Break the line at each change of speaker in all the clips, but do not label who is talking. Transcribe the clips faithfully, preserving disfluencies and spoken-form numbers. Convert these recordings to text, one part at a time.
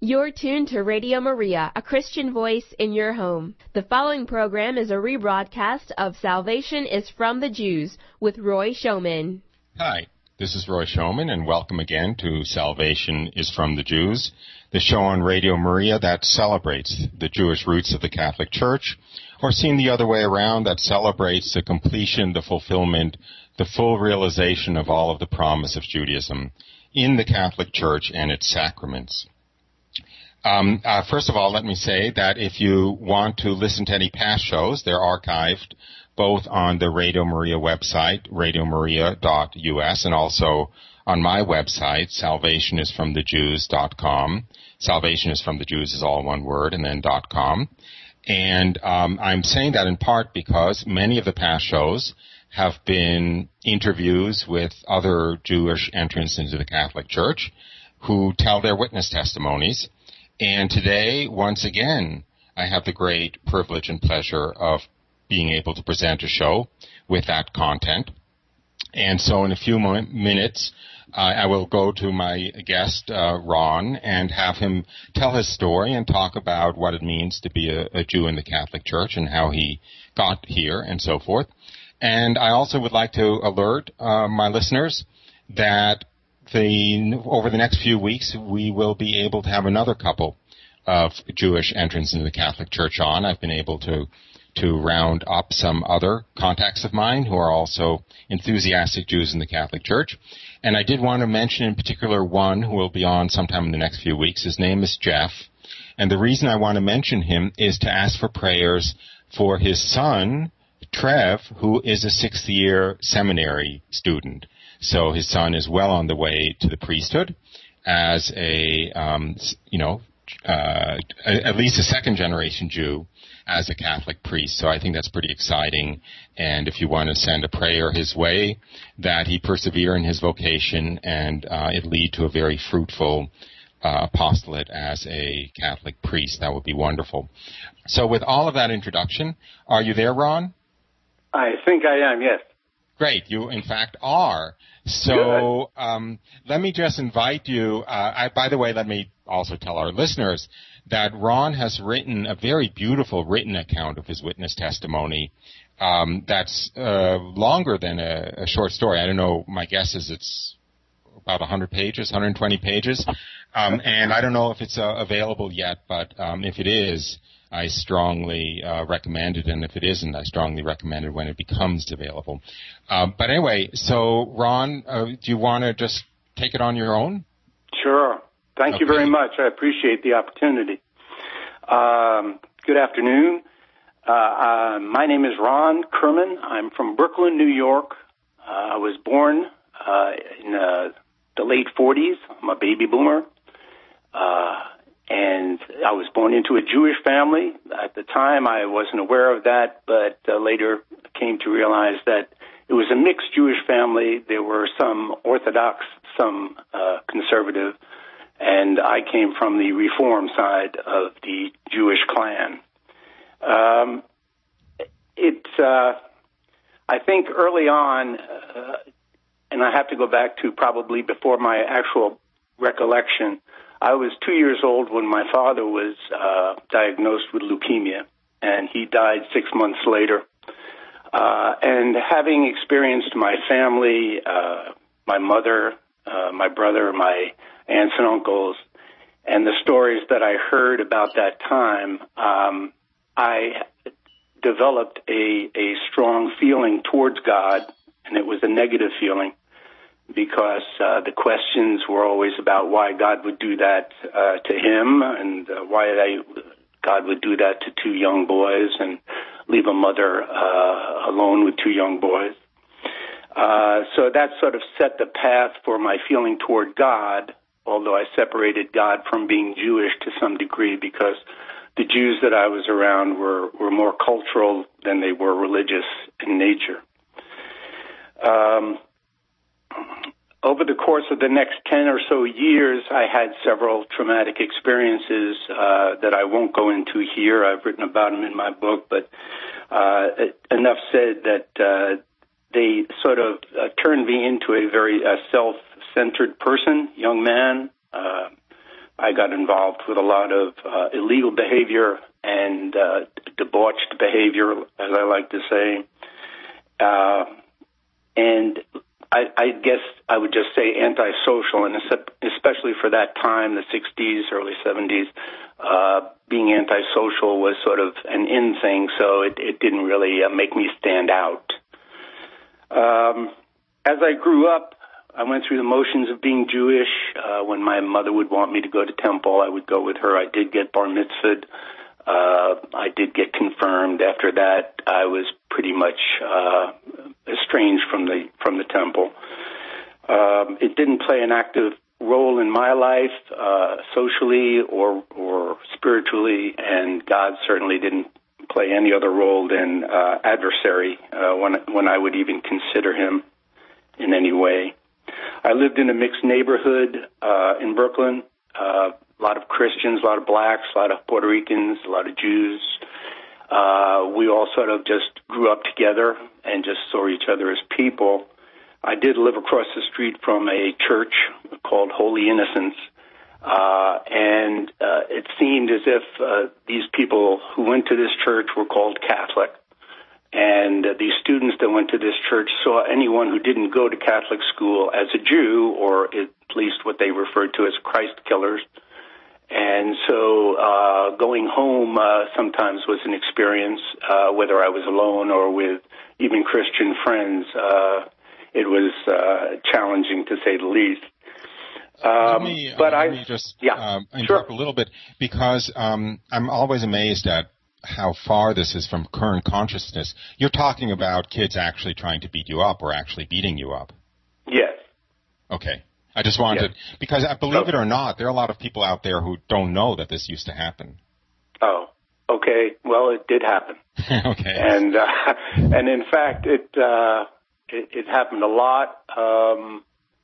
You're tuned to Radio Maria, a Christian voice in your home. The following program is a rebroadcast of Salvation is from the Jews with Roy Schoeman.
Hi, this is Roy Schoeman, and welcome again to Salvation is from the Jews, the show on Radio Maria that celebrates the Jewish roots of the Catholic Church, or seen the other way around, that celebrates the completion, the fulfillment, the full realization of all of the promise of Judaism in the Catholic Church and its sacraments. Um, uh, first of all, let me say that if you want to listen to any past shows, they're archived both on the Radio Maria website, radio maria dot u s, and also on my website, salvation is from the jews dot com. Salvation is from the Jews is all one word, and then .com. And um, I'm saying that in part because many of the past shows have been interviews with other Jewish entrants into the Catholic Church who tell their witness testimonies. And today, once again, I have the great privilege and pleasure of being able to present a show with that content. And so in a few mo- minutes, uh, I will go to my guest, uh, Ron, and have him tell his story and talk about what it means to be a, a Jew in the Catholic Church and how he got here and so forth. And I also would like to alert uh, my listeners that The, over the next few weeks, we will be able to have another couple of Jewish entrants into the Catholic Church on. I've been able to to round up some other contacts of mine who are also enthusiastic Jews in the Catholic Church. And I did want to mention in particular one who will be on sometime in the next few weeks. His name is Jeff. And the reason I want to mention him is to ask for prayers for his son, Trev, who is a sixth-year seminary student. So his son is well on the way to the priesthood as a, um, you know, uh, at least a second-generation Jew as a Catholic priest. So I think that's pretty exciting. And if you want to send a prayer his way, that he persevere in his vocation and uh, it lead to a very fruitful uh, apostolate as a Catholic priest, that would be wonderful. So with all of that introduction, are you there, Ron?
I think I am, yes.
Great. You, in fact, are. So um, let me just invite you. Uh, I, by the way, let me also tell our listeners that Ron has written a very beautiful written account of his witness testimony um, that's uh, longer than a, a short story. I don't know. My guess is it's about one hundred pages, one hundred twenty pages. Um, and I don't know if it's uh, available yet, but um, if it is, I strongly uh, recommend it, and if it isn't, I strongly recommend it when it becomes available. Uh, but anyway, so Ron, uh, do you want to just take it on your own?
Sure. Thank okay. you very much. I appreciate the opportunity. Um, good afternoon. Uh, uh, my name is Ron Kerman. I'm from Brooklyn, New York. Uh, I was born uh, in uh, the late forties. I'm a baby boomer. Uh And I was born into a Jewish family. At the time, I wasn't aware of that, but uh, later came to realize that it was a mixed Jewish family. There were some Orthodox, some uh, conservative, and I came from the Reform side of the Jewish clan. Um, it, uh, I think early on, uh, and I have to go back to probably before my actual recollection, I was two years old when my father was uh, diagnosed with leukemia, and he died six months later. Uh, and having experienced my family, uh, my mother, uh, my brother, my aunts and uncles, and the stories that I heard about that time, um, I developed a, a strong feeling towards God, and it was a negative feeling, because uh, the questions were always about why God would do that uh, to him, and uh, why they, God would do that to two young boys and leave a mother uh, alone with two young boys. Uh, so that sort of set the path for my feeling toward God, although I separated God from being Jewish to some degree, because the Jews that I was around were, were more cultural than they were religious in nature. Um, Over the course of the next ten or so years, I had several traumatic experiences uh, that I won't go into here. I've written about them in my book, but uh, enough said that uh, they sort of uh, turned me into a very uh, self-centered person, young man, uh, I got involved with a lot of uh, illegal behavior and uh, debauched behavior, as I like to say. Uh, and I, I guess I would just say antisocial, and especially for that time, the sixties, early seventies, uh, being antisocial was sort of an in thing, so it, it didn't really uh, make me stand out. Um, as I grew up, I went through the motions of being Jewish. Uh, when my mother would want me to go to temple, I would go with her. I did get bar mitzvahed. Uh, I did get confirmed. After that, I was pretty much uh, estranged from the from the temple. Um, it didn't play an active role in my life, uh, socially or or spiritually, and God certainly didn't play any other role than uh, adversary uh, when when I would even consider him in any way. I lived in a mixed neighborhood uh, in Brooklyn. Uh, a lot of Christians, a lot of blacks, a lot of Puerto Ricans, a lot of Jews. Uh, we all sort of just grew up together and just saw each other as people. I did live across the street from a church called Holy Innocents, uh, and uh, it seemed as if uh, these people who went to this church were called Catholic. And uh, these students that went to this church saw anyone who didn't go to Catholic school as a Jew, or at least what they referred to as Christ killers. And so uh, going home uh, sometimes was an experience, uh, whether I was alone or with even Christian friends. Uh, it was uh, challenging, to say the least. Um,
let me,
but
uh,
I,
let me just
yeah,
um, interrupt
sure.
a little bit, because um, I'm always amazed at how far this is from current consciousness. You're talking about kids actually trying to beat you up or actually beating you up.
Yes.
Okay. I just wanted,
yes.
because I believe
okay.
it or not, there are a lot of people out there who don't know that this used to happen.
Oh, okay. Well, it did happen.
okay.
And uh, and in fact, it, uh, it it happened a lot. Um,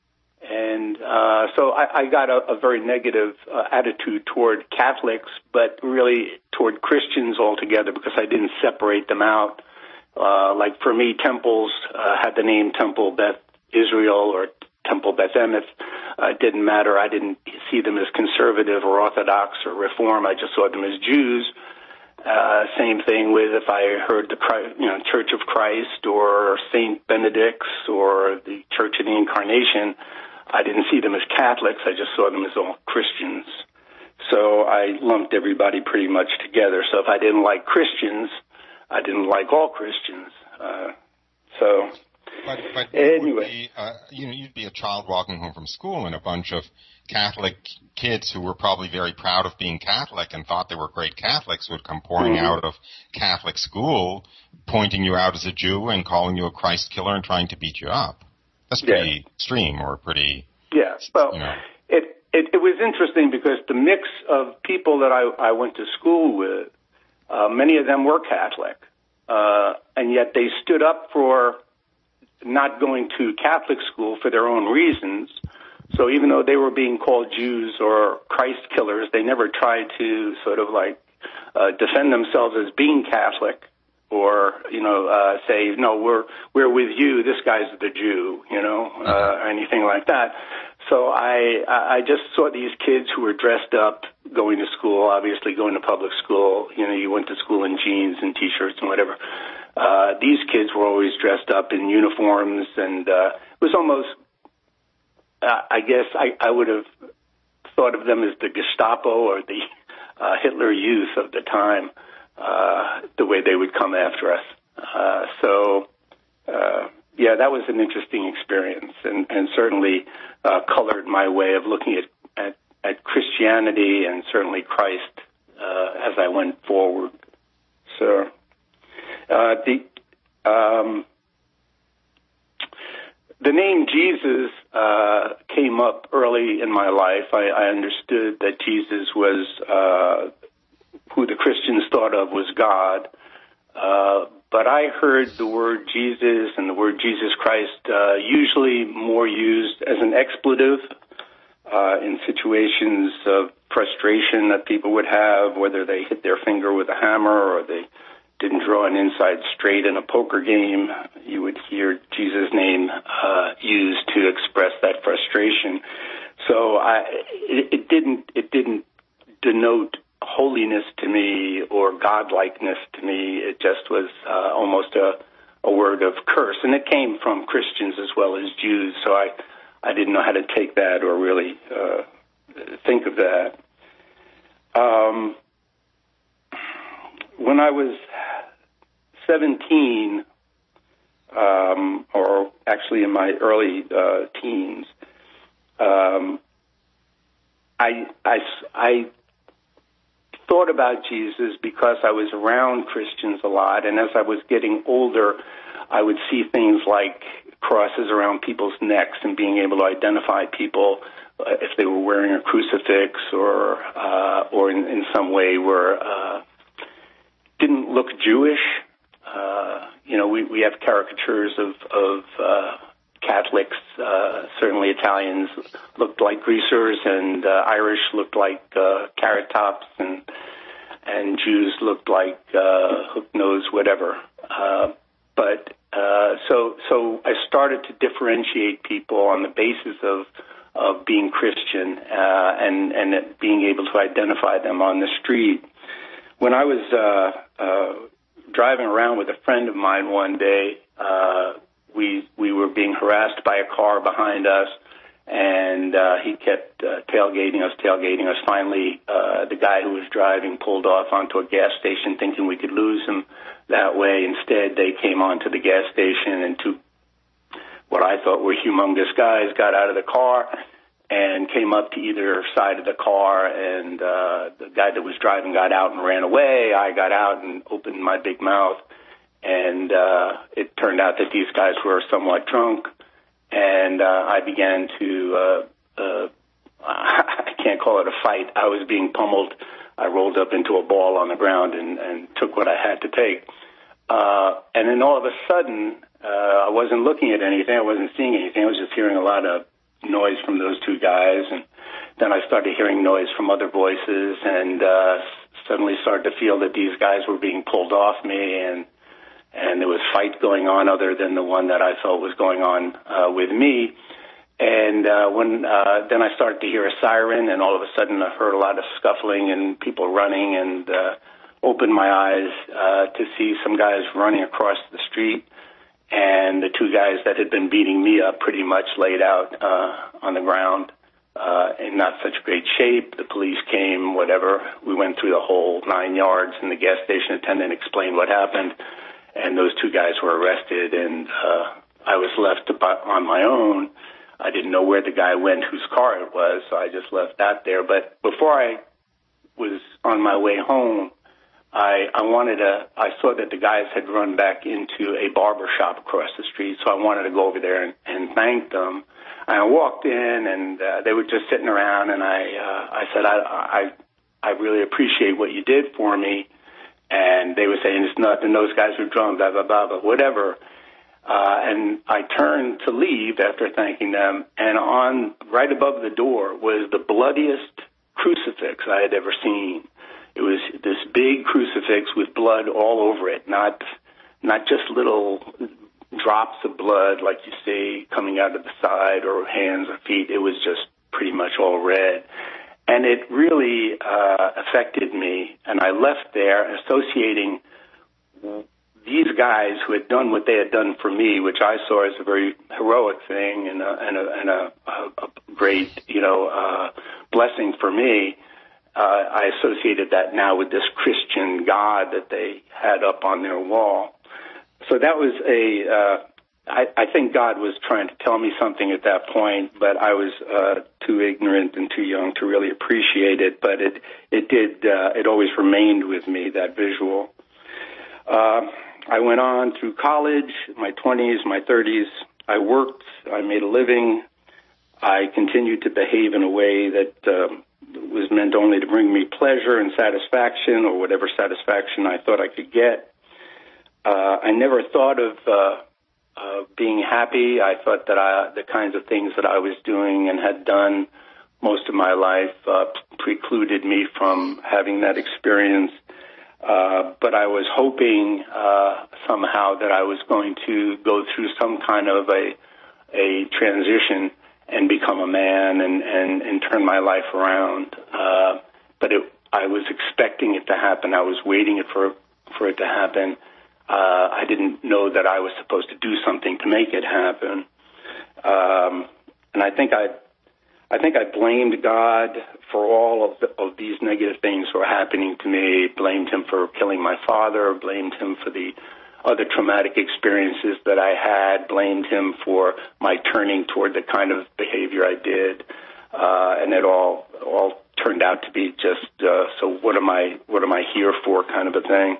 and uh, so I, I got a, a very negative uh, attitude toward Catholics, but really toward Christians altogether, because I didn't separate them out. Uh, like for me, temples uh, had the name Temple Beth Israel or Temple Beth Emeth. Uh, it didn't matter. I didn't see them as conservative or Orthodox or Reform. I just saw them as Jews. Uh, same thing with if I heard the you know Church of Christ or Saint Benedict's or the Church of the Incarnation. I didn't see them as Catholics. I just saw them as all Christians. So I lumped everybody pretty much together. So if I didn't like Christians, I didn't like all Christians. Uh, so
but, but
anyway,
be, uh, you know, you'd be a child walking home from school and a bunch of Catholic kids who were probably very proud of being Catholic and thought they were great Catholics would come pouring
mm-hmm.
out of Catholic school, pointing you out as a Jew and calling you a Christ killer and trying to beat you up. That's pretty
yeah.
extreme, or pretty.
Yeah. Well,
you know.
it, it it was interesting because the mix of people that I I went to school with, uh, many of them were Catholic, uh, and yet they stood up for not going to Catholic school for their own reasons. So even though they were being called Jews or Christ killers, they never tried to sort of like uh, defend themselves as being Catholic. Or, you know, uh, say, no, we're, we're with you, this guy's the Jew, you know, uh, or anything like that. So I, I just saw these kids who were dressed up going to school, obviously going to public school. You know, you went to school in jeans and T-shirts and whatever. Uh, these kids were always dressed up in uniforms, and, uh, it was almost, uh, I guess I, I would have thought of them as the Gestapo or the, uh, Hitler Youth of the time. Uh, the way they would come after us. Uh, so, uh, yeah, that was an interesting experience, and, and certainly uh, colored my way of looking at, at, at Christianity and certainly Christ uh, as I went forward. So, uh, the um, the name Jesus uh, came up early in my life. I, I understood that Jesus was uh, who the Christians thought of was God. Uh, but I heard the word Jesus and the word Jesus Christ uh, usually more used as an expletive uh, in situations of frustration that people would have, whether they hit their finger with a hammer or they didn't draw an inside straight in a poker game. You would hear Jesus' name uh, used to express that frustration. so I, it, it didn't, it didn't denote holiness to me or godlikeness to me. It just was uh, almost a, a word of curse, and it came from Christians as well as Jews. So I, I didn't know how to take that or really uh, think of that. Um, when I was seventeen, um, or actually in my early uh, teens, um, I, I, I thought about Jesus because I was around Christians a lot, and as I was getting older, I would see things like crosses around people's necks and being able to identify people uh, if they were wearing a crucifix or uh, or in, in some way were uh, didn't look Jewish. Uh, you know, we, we have caricatures of, of uh, Catholics. Uh, certainly Italians looked like greasers, and uh, Irish looked like uh, carrot tops, and and Jews looked like uh, hook nose, whatever. Uh, but uh, so so I started to differentiate people on the basis of of being Christian uh, and and being able to identify them on the street. When I was uh, uh, driving around with a friend of mine one day, uh, we we were being harassed by a car behind us, and uh, he kept uh, tailgating us, tailgating us. Finally, uh, the guy who was driving pulled off onto a gas station, thinking we could lose him that way. Instead, they came onto the gas station, and two what I thought were humongous guys got out of the car and came up to either side of the car, and uh, the guy that was driving got out and ran away. I got out and opened my big mouth, and uh, it turned out that these guys were somewhat drunk, and uh, I began to, uh, uh, I can't call it a fight. I was being pummeled. I rolled up into a ball on the ground and, and took what I had to take. Uh, and then all of a sudden, uh, I wasn't looking at anything. I wasn't seeing anything. I was just hearing a lot of noise from those two guys, and then I started hearing noise from other voices, and uh, suddenly started to feel that these guys were being pulled off me, and and there was fight going on other than the one that I felt was going on uh, with me. And uh, when uh, then I started to hear a siren, and all of a sudden I heard a lot of scuffling and people running, and uh, opened my eyes uh, to see some guys running across the street. And the two guys that had been beating me up pretty much laid out uh, on the ground uh, in not such great shape. The police came, whatever. We went through the whole nine yards, and the gas station attendant explained what happened. And those two guys were arrested, and uh, I was left on my own. I didn't know where the guy went, whose car it was, so I just left that there. But before I was on my way home, I, I wanted to, I saw that the guys had run back into a barber shop across the street, so I wanted to go over there and, and thank them. And I walked in, and uh, they were just sitting around, and I uh, I said, I, I I really appreciate what you did for me. And they were saying, it's nothing, those guys are drunk, blah, blah, blah, but whatever. Uh, and I turned to leave after thanking them, and on right above the door was the bloodiest crucifix I had ever seen. It was this big crucifix with blood all over it, not not just little drops of blood like you see coming out of the side or hands or feet. It was just pretty much all red. And it really uh, affected me, and I left there associating these guys who had done what they had done for me, which I saw as a very heroic thing and a, and a, and a, a great, you know, uh, blessing for me. Uh, I associated that now with this Christian God that they had up on their wall. So that was a, uh, I, I think God was trying to tell me something at that point, but I was uh, too ignorant and too young to really appreciate it. But it, it did, uh, it always remained with me, that visual. Uh, I went on through college, my twenties, my thirties. I worked, I made a living. I continued to behave in a way that uh, was meant only to bring me pleasure and satisfaction, or whatever satisfaction I thought I could get. Uh, I never thought of uh, uh, being happy. I thought that I, the kinds of things that I was doing and had done most of my life uh, precluded me from having that experience. Uh, but I was hoping uh, somehow that I was going to go through some kind of a a transition and become a man and, and, and turn my life around. Uh, but it, I was expecting it to happen. I was waiting it for, for it to happen. Uh, I didn't know that I was supposed to do something to make it happen. Um, and I think I, I think I blamed God for all of, the, of these negative things that were happening to me, blamed him for killing my father, blamed him for the other traumatic experiences that I had, blamed him for my turning toward the kind of behavior I did. Uh, and it all, all turned out to be just, uh, so what am I, what am I here for kind of a thing.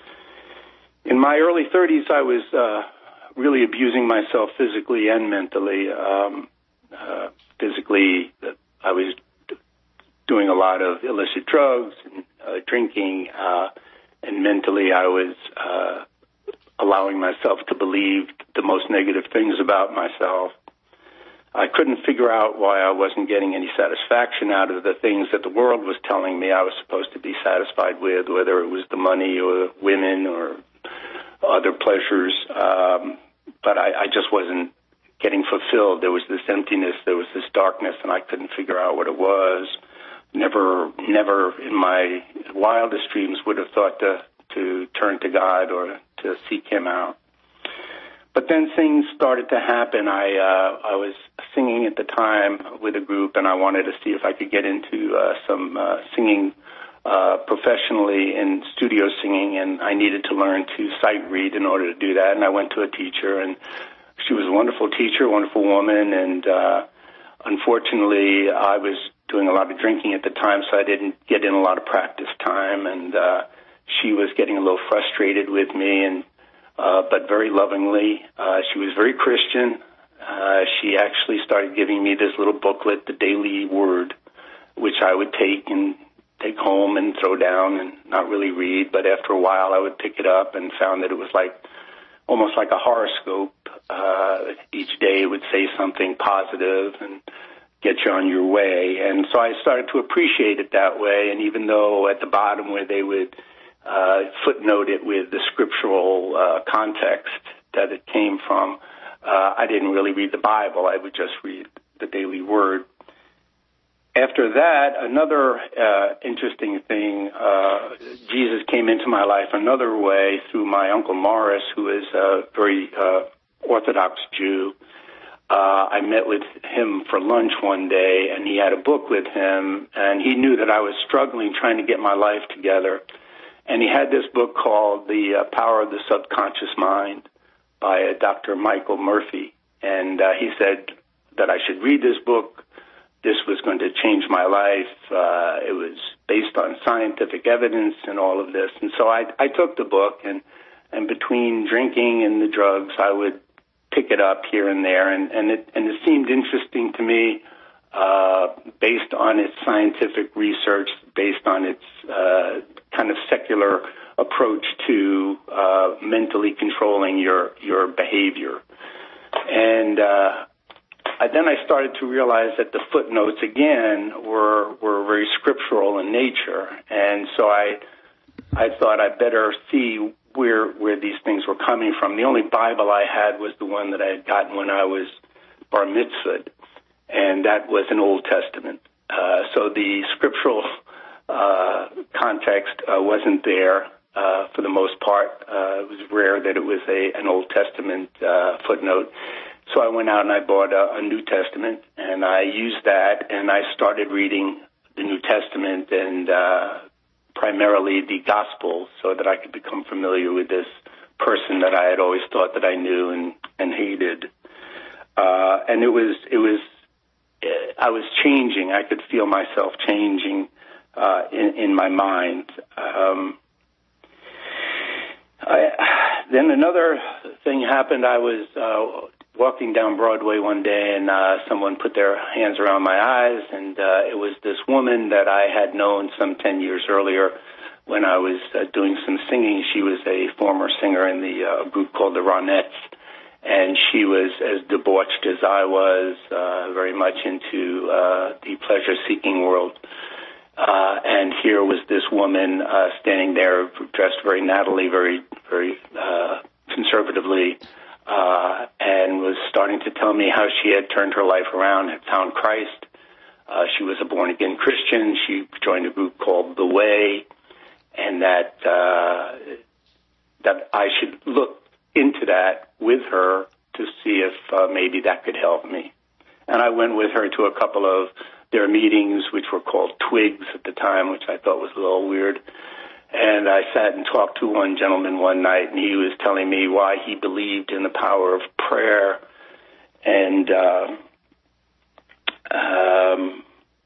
In my early thirties, I was uh, really abusing myself physically and mentally. Um, uh, physically, I was doing a lot of illicit drugs and uh, drinking, uh, and mentally, I was uh, allowing myself to believe the most negative things about myself. I couldn't figure out why I wasn't getting any satisfaction out of the things that the world was telling me I was supposed to be satisfied with, whether it was the money or women or other pleasures, um, but I, I just wasn't getting fulfilled. There was this emptiness, there was this darkness, and I couldn't figure out what it was. Never, never in my wildest dreams would have thought to, to turn to God or to seek Him out. But then things started to happen. I, uh, I was singing at the time with a group, and I wanted to see if I could get into uh, some uh, singing Uh, professionally in studio singing, and I needed to learn to sight read in order to do that. And I went to a teacher, and she was a wonderful teacher, wonderful woman, and uh, unfortunately, I was doing a lot of drinking at the time, so I didn't get in a lot of practice time, and uh, she was getting a little frustrated with me, and uh, but very lovingly. Uh, she was very Christian. Uh, she actually started giving me this little booklet, The Daily Word, which I would take and take home and throw down and not really read, but after a while I would pick it up and found that it was like almost like a horoscope. Uh, each day it would say something positive and get you on your way. And so I started to appreciate it that way, and even though at the bottom where they would uh, footnote it with the scriptural uh, context that it came from, uh, I didn't really read the Bible. I would just read the Daily Word. After that, another uh, interesting thing, uh, Jesus came into my life another way through my Uncle Morris, who is a very uh, Orthodox Jew. Uh, I met with him for lunch one day, and he had a book with him, and he knew that I was struggling trying to get my life together. And he had this book called The uh, Power of the Subconscious Mind by uh, Doctor Michael Murphy. And uh, he said that I should read this book. This was going to change my life. Uh, it was based on scientific evidence and all of this. And so I, I took the book, and, and between drinking and the drugs, I would pick it up here and there. And, and, it, and it seemed interesting to me uh, based on its scientific research, based on its uh, kind of secular approach to uh, mentally controlling your, your behavior. And uh I, then I started to realize that the footnotes, again, were were very scriptural in nature. And so I I thought I'd better see where where these things were coming from. The only Bible I had was the one that I had gotten when I was bar mitzvahed, and that was an Old Testament. Uh, so the scriptural uh, context uh, wasn't there uh, for the most part. Uh, it was rare that it was a an Old Testament uh, footnote. So I went out and I bought a, a New Testament, and I used that, and I started reading the New Testament and uh, primarily the Gospels so that I could become familiar with this person that I had always thought that I knew and, and hated. Uh, and it was, it was, I was changing. I could feel myself changing uh, in, in my mind. Um, I, then another thing happened. I was uh, walking down Broadway one day, and uh, someone put their hands around my eyes, and uh, it was this woman that I had known some ten years earlier when I was uh, doing some singing. She was a former singer in the uh, group called the Ronettes, and she was as debauched as I was, uh, very much into uh, the pleasure-seeking world. Uh, and here was this woman uh, standing there, dressed very nattily, very, very uh, conservatively, uh, and was starting to tell me how she had turned her life around, had found Christ. Uh, she was a born-again Christian. She joined a group called The Way, and that uh, that I should look into that with her to see if uh, maybe that could help me. And I went with her to a couple of their meetings, which were called Twigs at the time, which I thought was a little weird. And I sat and talked to one gentleman one night, and he was telling me why he believed in the power of prayer. And uh, um,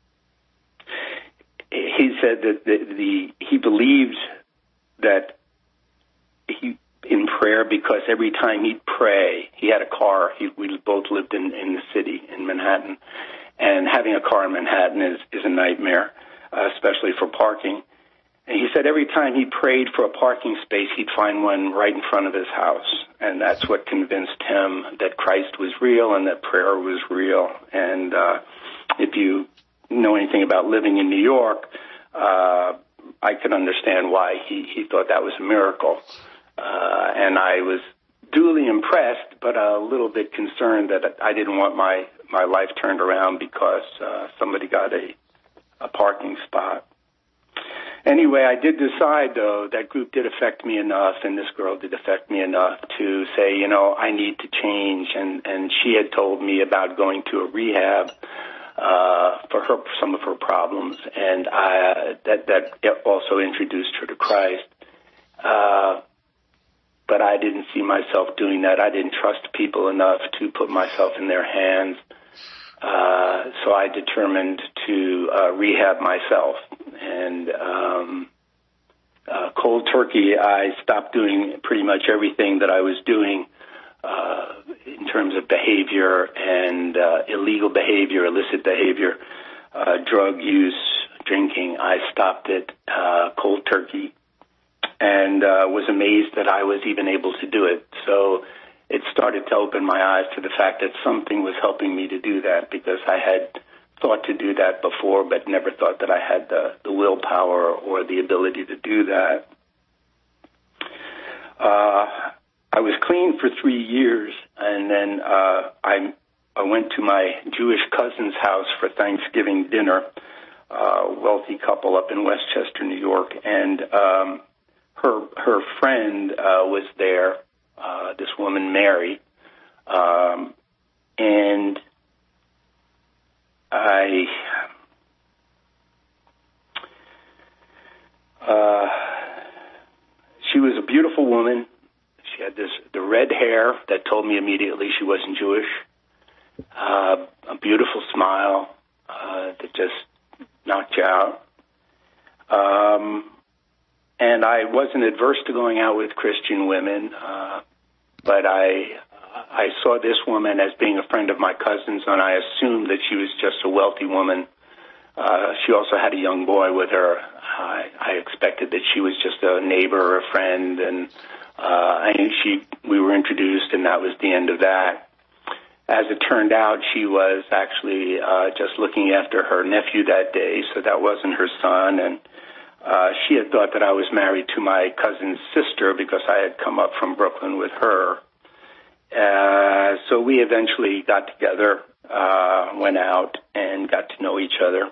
he said that the, the he believed that he in prayer because every time he'd pray, he had a car. He, we both lived in, in the city, in Manhattan. And having a car in Manhattan is, is a nightmare, uh, especially for parking. And he said every time he prayed for a parking space, he'd find one right in front of his house. And that's what convinced him that Christ was real and that prayer was real. And uh, if you know anything about living in New York, uh, I could understand why he, he thought that was a miracle. Uh, and I was duly impressed, but a little bit concerned that I didn't want my, my life turned around because uh, somebody got a, a parking spot. Anyway, I did decide, though, that group did affect me enough, and this girl did affect me enough to say, you know, I need to change. And, and she had told me about going to a rehab uh, for her some of her problems, and I, that, that also introduced her to Christ. Uh, but I didn't see myself doing that. I didn't trust people enough to put myself in their hands. Uh, so I determined to uh, rehab myself. And um, uh, cold turkey, I stopped doing pretty much everything that I was doing uh, in terms of behavior and uh, illegal behavior, illicit behavior, uh, drug use, drinking. I stopped it uh, cold turkey and uh, was amazed that I was even able to do it. So it started to open my eyes to the fact that something was helping me to do that, because I had thought to do that before, but never thought that I had the, the willpower or the ability to do that. Uh, I was clean for three years, and then uh, I, I went to my Jewish cousin's house for Thanksgiving dinner, a wealthy couple up in Westchester, New York, and um, her her friend uh, was there, uh, this woman, Mary, um, and I, uh, she was a beautiful woman. She had this, the red hair that told me immediately she wasn't Jewish, uh, a beautiful smile, uh, that just knocked you out. Um, and I wasn't adverse to going out with Christian women, uh, but I, I saw this woman as being a friend of my cousin's, and I assumed that she was just a wealthy woman. Uh, she also had a young boy with her. I, I expected that she was just a neighbor or a friend, and uh, I knew she. We were introduced, and that was the end of that. As it turned out, she was actually uh, just looking after her nephew that day, so that wasn't her son, and uh, she had thought that I was married to my cousin's sister because I had come up from Brooklyn with her. Uh, so we eventually got together, uh, went out, and got to know each other.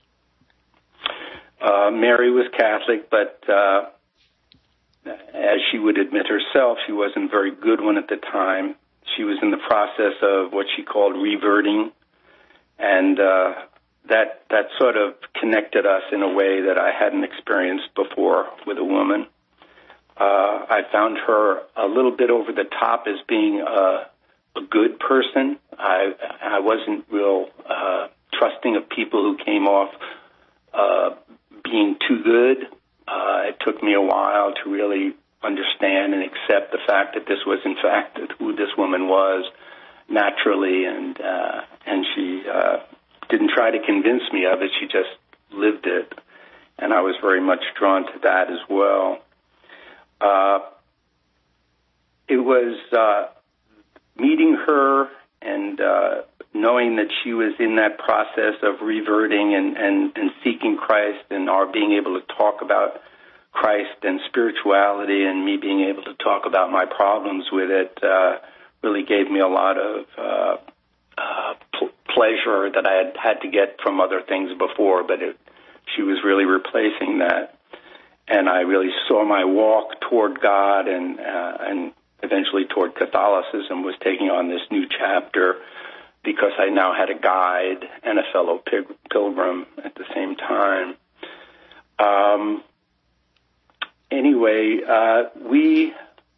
Uh, Mary was Catholic, but uh, as she would admit herself, she wasn't a very good one at the time. She was in the process of what she called reverting, and uh, that that sort of connected us in a way that I hadn't experienced before with a woman. Uh, I found her a little bit over the top as being a, a good person. I, I wasn't real uh, trusting of people who came off uh, being too good. Uh, it took me a while to really understand and accept the fact that this was, in fact, who this woman was naturally, and uh, and she uh, didn't try to convince me of it. She just lived it, and I was very much drawn to that as well. Uh, it was uh, meeting her and uh, knowing that she was in that process of reverting and, and, and seeking Christ, and our being able to talk about Christ and spirituality, and me being able to talk about my problems with it, uh, really gave me a lot of uh, uh, pl- pleasure that I had had to get from other things before, but it, she was really replacing that. And I really saw my walk toward God and uh, and eventually toward Catholicism was taking on this new chapter because I now had a guide and a fellow pig- pilgrim at the same time. Um, anyway, uh, we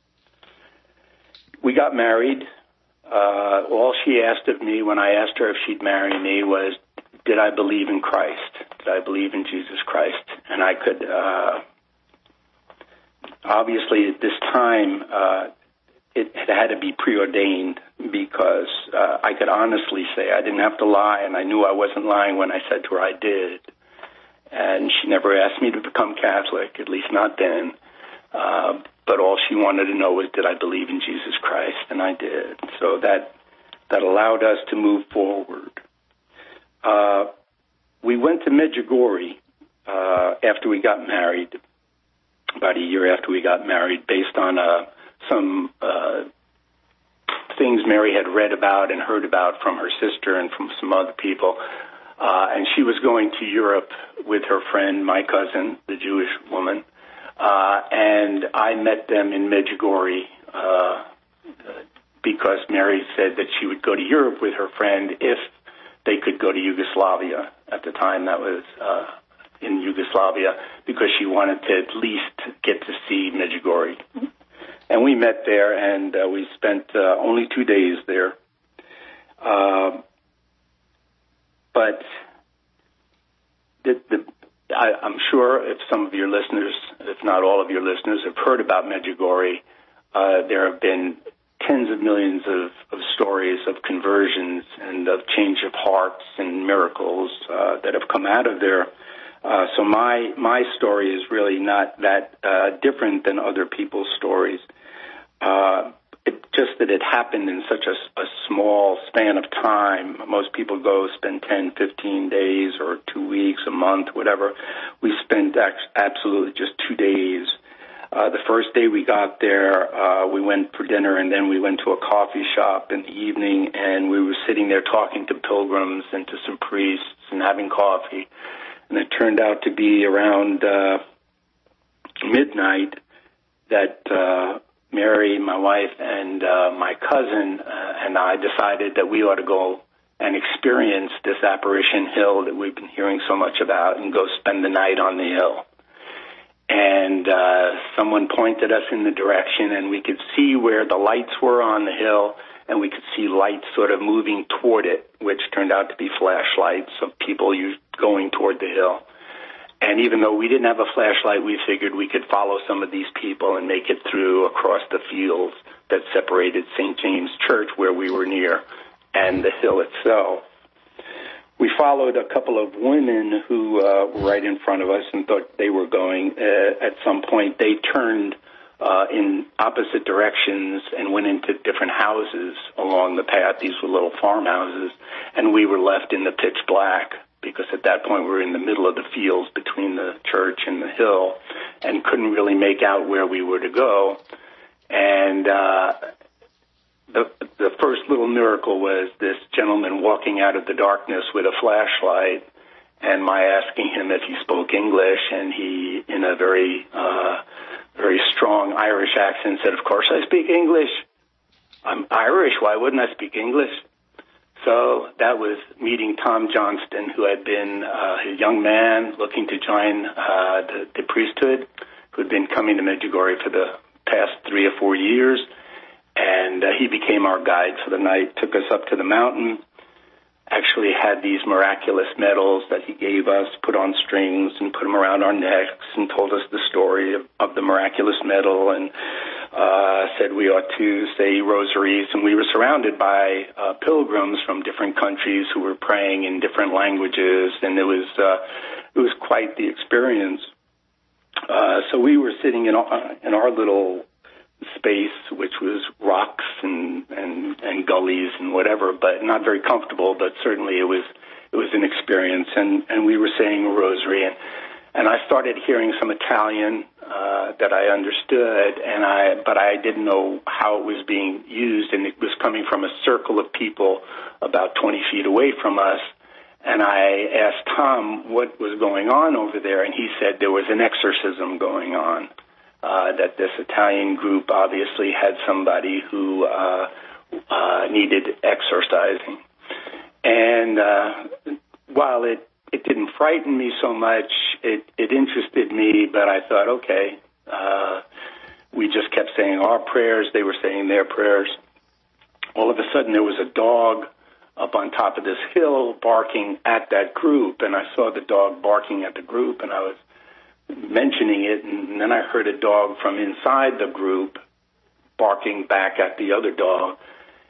we got married. Uh, all she asked of me when I asked her if she'd marry me was, did I believe in Christ? Did I believe in Jesus Christ? And I could, uh, obviously at this time, uh, it, it had to be preordained because uh, I could honestly say I didn't have to lie, and I knew I wasn't lying when I said to her I did. And she never asked me to become Catholic, at least not then. Uh, but all she wanted to know was, did I believe in Jesus Christ? And I did. So that that allowed us to move forward. Uh, we went to Medjugorje uh, after we got married, about a year after we got married, based on uh, some uh, things Mary had read about and heard about from her sister and from some other people. Uh, and she was going to Europe with her friend, my cousin, the Jewish woman. Uh, and I met them in Medjugorje uh, because Mary said that she would go to Europe with her friend if they could go to Yugoslavia. At the time, that was uh, in Yugoslavia, because she wanted to at least get to see Medjugorje. And we met there, and uh, we spent uh, only two days there. Uh, but the, the, I, I'm sure if some of your listeners, if not all of your listeners, have heard about Medjugorje, uh, there have been tens of millions of, of stories of conversions and of change of hearts and miracles uh, that have come out of there. Uh, so my my story is really not that uh, different than other people's stories. Uh, it, just that it happened in such a, a small span of time. Most people go spend ten, fifteen days or two weeks, a month, whatever. We spent ac- absolutely just two days. Uh, the first day we got there, uh, we went for dinner, and then we went to a coffee shop in the evening, and we were sitting there talking to pilgrims and to some priests and having coffee. And it turned out to be around uh, midnight that uh, Mary, my wife, and uh, my cousin uh, and I decided that we ought to go and experience this apparition hill that we've been hearing so much about and go spend the night on the hill. And uh, someone pointed us in the direction, and we could see where the lights were on the hill, and we could see lights sort of moving toward it, which turned out to be flashlights of people going toward the hill. And even though we didn't have a flashlight, we figured we could follow some of these people and make it through across the fields that separated Saint James Church, where we were near, and the hill itself. We followed a couple of women who uh, were right in front of us and thought they were going. Uh, at some point, they turned uh, in opposite directions and went into different houses along the path. These were little farmhouses, and we were left in the pitch black because at that point we were in the middle of the fields between the church and the hill and couldn't really make out where we were to go. And uh The, the first little miracle was this gentleman walking out of the darkness with a flashlight, and my asking him if he spoke English, and he, in a very, uh, very strong Irish accent, said, "Of course I speak English. I'm Irish. Why wouldn't I speak English?" So that was meeting Tom Johnston, who had been uh, a young man looking to join uh, the, the priesthood, who had been coming to Medjugorje for the past three or four years. And uh, he became our guide for the night, took us up to the mountain, actually had these miraculous medals that he gave us, put on strings and put them around our necks, and told us the story of, of the miraculous medal, and uh, said we ought to say rosaries. And we were surrounded by uh, pilgrims from different countries who were praying in different languages, and it was, uh, it was quite the experience. Uh, so we were sitting in our, in our little space, which was rocks and, and, and gullies and whatever, but not very comfortable, but certainly it was, it was an experience. And, and we were saying a rosary, and, and I started hearing some Italian, uh, uh, that I understood, and I but I didn't know how it was being used, and it was coming from a circle of people about twenty feet away from us. And I asked Tom what was going on over there, and he said there was an exorcism going on, uh, that this Italian group obviously had somebody who uh, uh, needed exorcising. And uh, while it, it didn't frighten me so much, it, it interested me, but I thought, okay, uh, we just kept saying our prayers, they were saying their prayers. All of a sudden there was a dog up on top of this hill barking at that group, and I saw the dog barking at the group, and I was mentioning it, and then I heard a dog from inside the group barking back at the other dog,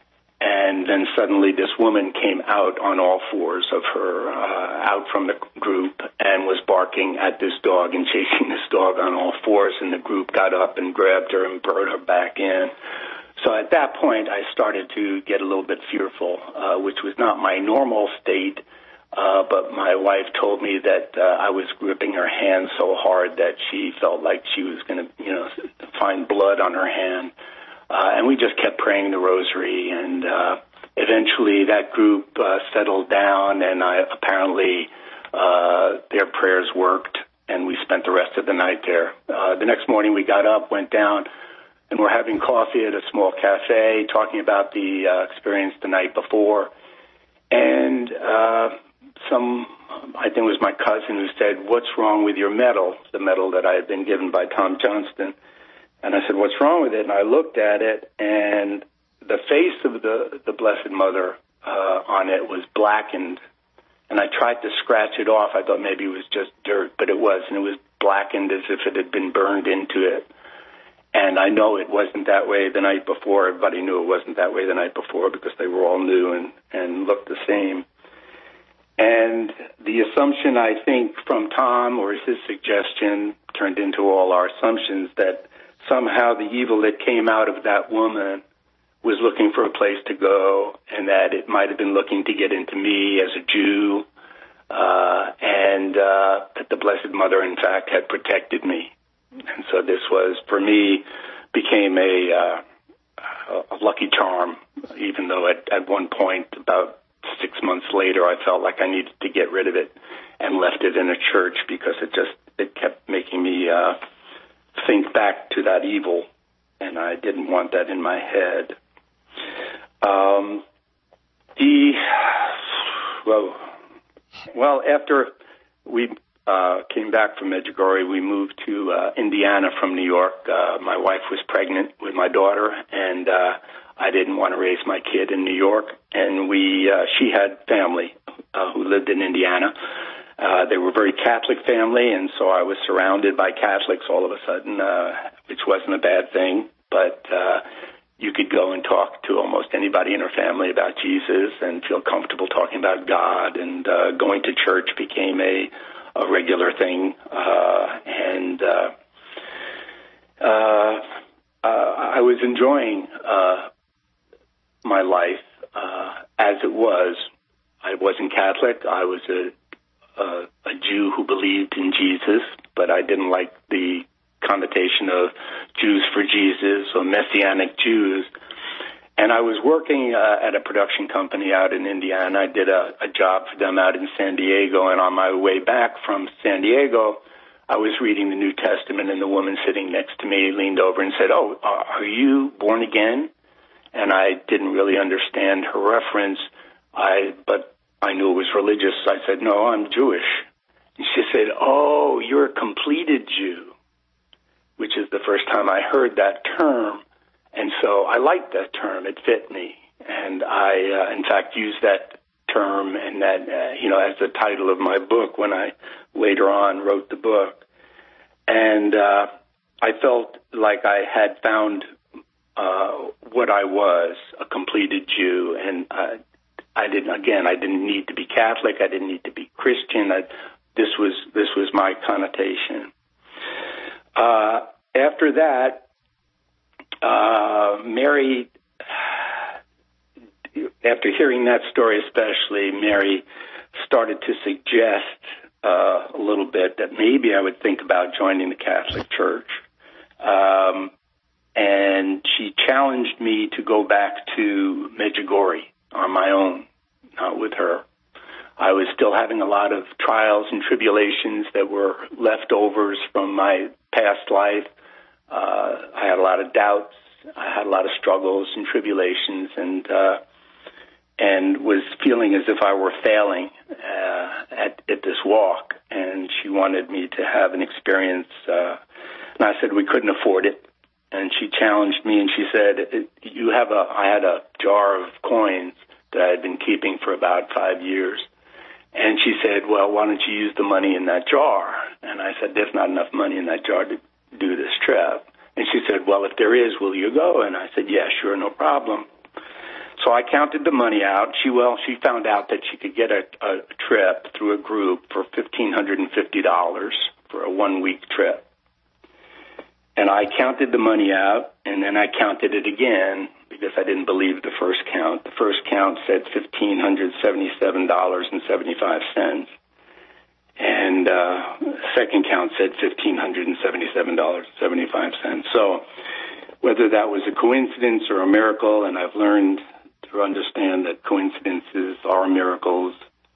and then suddenly this woman came out on all fours of her, uh, out from the group, and was barking at this dog and chasing this dog on all fours, and the group got up and grabbed her and brought her back in. So at that point, I started to get a little bit fearful, uh, which was not my normal state, uh, but my wife told me that uh, I was gripping her hand so hard that she felt like she was going to, you know, find blood on her hand. Uh, and we just kept praying the rosary, and uh, eventually that group uh, settled down, and I apparently uh, their prayers worked, and we spent the rest of the night there. Uh, the next morning we got up, went down, and we're having coffee at a small cafe, talking about the uh, experience the night before. And uh, some, I think it was my cousin who said, "What's wrong with your medal?" The medal that I had been given by Tom Johnston. And I said, "What's wrong with it?" And I looked at it, and the face of the, the Blessed Mother uh, on it was blackened. And I tried to scratch it off. I thought maybe it was just dirt, but it wasn't. It was blackened as if it had been burned into it. And I know it wasn't that way the night before. Everybody knew it wasn't that way the night before because they were all new and, and looked the same. And the assumption, I think, from Tom or his suggestion turned into all our assumptions that somehow the evil that came out of that woman was looking for a place to go, and that it might have been looking to get into me as a Jew, uh, and uh, that the Blessed Mother, in fact, had protected me. And so this was, for me, became a, uh, a lucky charm, even though at, at one point, about six months later, I felt like I needed to get rid of it and left it in a church because it just, it kept making me uh, think back to that evil, and I didn't want that in my head. Um, the, well, well, after we Uh, came back from Medjugorje, we moved to uh, Indiana from New York. Uh, my wife was pregnant with my daughter, and uh, I didn't want to raise my kid in New York. And we, uh, she had family uh, who lived in Indiana. Uh, they were a very Catholic family, and so I was surrounded by Catholics all of a sudden, uh, which wasn't a bad thing. But uh, you could go and talk to almost anybody in her family about Jesus and feel comfortable talking about God. And uh, going to church became a a regular thing, uh, and uh, uh, uh, I was enjoying uh, my life uh, as it was. I wasn't Catholic. I was a, a, a Jew who believed in Jesus, but I didn't like the connotation of Jews for Jesus or Messianic Jews. And I was working uh, at a production company out in Indiana. I did a, a job for them out in San Diego, and on my way back from San Diego, I was reading the New Testament, and the woman sitting next to me leaned over and said, "Oh, are you born again?" And I didn't really understand her reference, I but I knew it was religious. So I said, "No, I'm Jewish." And she said, "Oh, you're a completed Jew," which is the first time I heard that term. And so I liked that term. It fit me. And I, uh, in fact, used that term and that, uh, you know, as the title of my book when I later on wrote the book. And uh, I felt like I had found uh, what I was, a completed Jew. And uh, I didn't, again, I didn't need to be Catholic. I didn't need to be Christian. I, this was, this was my connotation. Uh, after that, Uh, Mary, after hearing that story especially, Mary started to suggest uh, a little bit that maybe I would think about joining the Catholic Church. Um, and she challenged me to go back to Medjugorje on my own, not with her. I was still having a lot of trials and tribulations that were leftovers from my past life. Uh, I had a lot of doubts. I had a lot of struggles and tribulations, and uh, and was feeling as if I were failing uh, at, at this walk. And she wanted me to have an experience, uh, and I said we couldn't afford it. And she challenged me, and she said, "You have a." I had a jar of coins that I had been keeping for about five years. And she said, "Well, why don't you use the money in that jar?" And I said, "There's not enough money in that jar to do this trip." And she said, "Well, if there is, will you go?" And I said, "Yeah, sure, no problem." So I counted the money out. She, well, she found out that she could get a, a trip through a group for fifteen hundred fifty dollars for a one-week trip. And I counted the money out, and then I counted it again because I didn't believe the first count. The first count said one thousand five hundred seventy-seven dollars and seventy-five cents. And uh, the second count said one thousand five hundred seventy-seven dollars and seventy-five cents. So whether that was a coincidence or a miracle, and I've learned to understand that coincidences are miracles.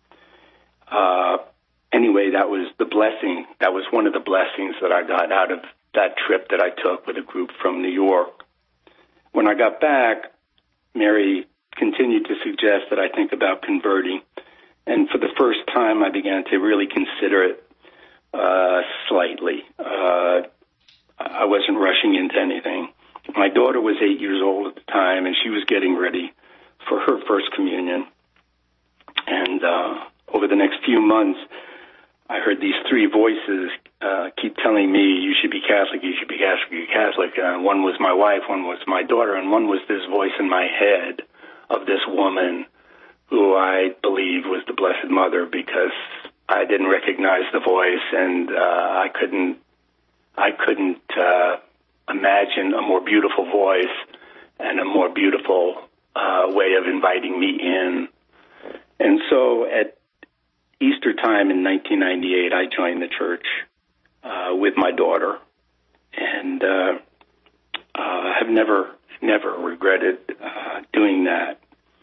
Uh, anyway, that was the blessing. That was one of the blessings that I got out of that trip that I took with a group from New York. When I got back, Mary continued to suggest that I think about converting. And for the first time, I began to really consider it uh, slightly. Uh, I wasn't rushing into anything. My daughter was eight years old at the time, and she was getting ready for her first communion. And uh, over the next few months, I heard these three voices uh, keep telling me, "You should be Catholic, you should be Catholic, you're Catholic." Uh, one was my wife, one was my daughter, and one was this voice in my head of this woman who I believe was the Blessed Mother, because I didn't recognize the voice, and uh, I couldn't, I couldn't uh, imagine a more beautiful voice and a more beautiful uh, way of inviting me in. And so at Easter time in nineteen ninety-eight, I joined the church uh, with my daughter, and uh, uh, have never, never regretted uh, doing that.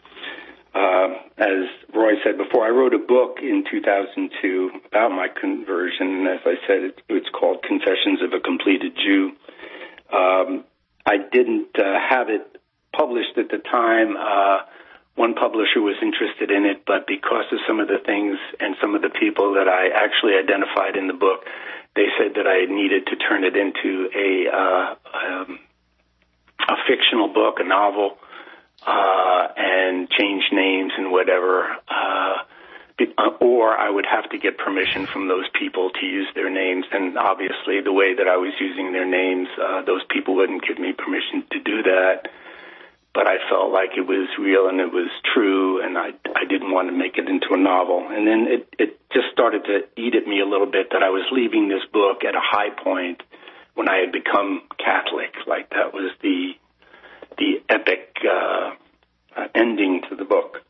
Uh, as Roy said before, I wrote a book in two thousand two about my conversion, and as I said, it, it's called Confessions of a Completed Jew. Um, I didn't uh, have it published at the time. Uh, One publisher was interested in it, but because of some of the things and some of the people that I actually identified in the book, they said that I needed to turn it into a uh, um, a fictional book, a novel, uh, and change names and whatever, uh, or I would have to get permission from those people to use their names. And obviously, the way that I was using their names, uh, those people wouldn't give me permission to do that. But I felt like it was real and it was true, and I, I didn't want to make it into a novel. And then it, it just started to eat at me a little bit that I was leaving this book at a high point when I had become Catholic. Like that was the the epic uh, uh, ending to the book.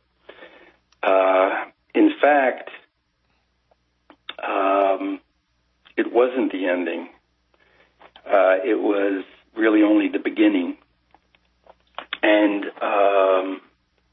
Uh, in fact, um, it wasn't the ending. Uh, it was really only the beginning. And um,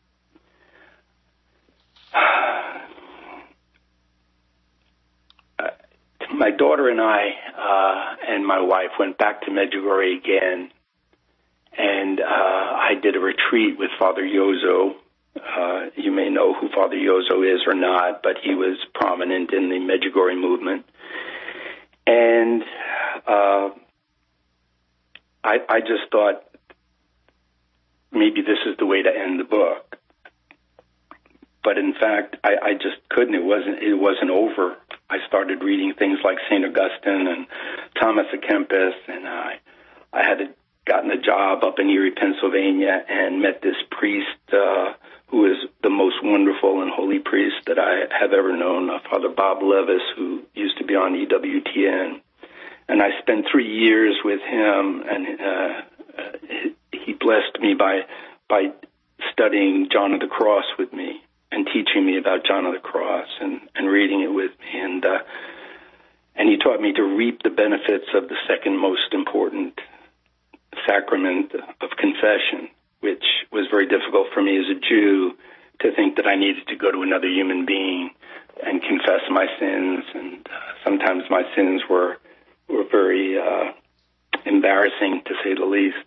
my daughter and I uh, and my wife went back to Medjugorje again, and uh, I did a retreat with Father Yozo. Uh, you may know who Father Yozo is or not, but he was prominent in the Medjugorje movement. And uh, I, I just thought, maybe this is the way to end the book. But in fact, I, I just couldn't. It wasn't, it wasn't over. I started reading things like Saint Augustine and Thomas à Kempis, and I, I had gotten a job up in Erie, Pennsylvania, and met this priest uh, who is the most wonderful and holy priest that I have ever known, uh, Father Bob Levis, who used to be on E W T N. And I spent three years with him, and uh, he blessed me by by studying John of the Cross with me and teaching me about John of the Cross and, and reading it with me. And uh, And he taught me to reap the benefits of the second most important sacrament of confession, which was very difficult for me as a Jew to think that I needed to go to another human being and confess my sins. And uh, sometimes my sins were were very uh, embarrassing, to say the least.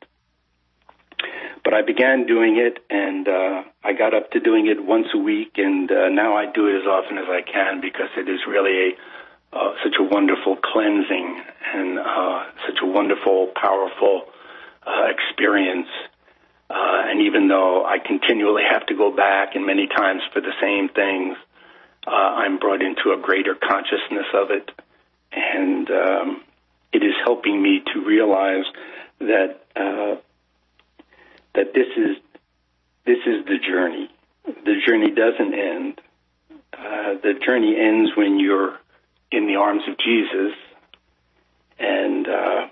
But I began doing it, and uh, I got up to doing it once a week, and uh, now I do it as often as I can because it is really a uh, such a wonderful cleansing and uh, such a wonderful, powerful uh, experience. Uh, and even though I continually have to go back and many times for the same things, uh, I'm brought into a greater consciousness of it, and um, it is helping me to realize that uh, that this is this is the journey. The journey doesn't end. Uh, the journey ends when you're in the arms of Jesus, and uh,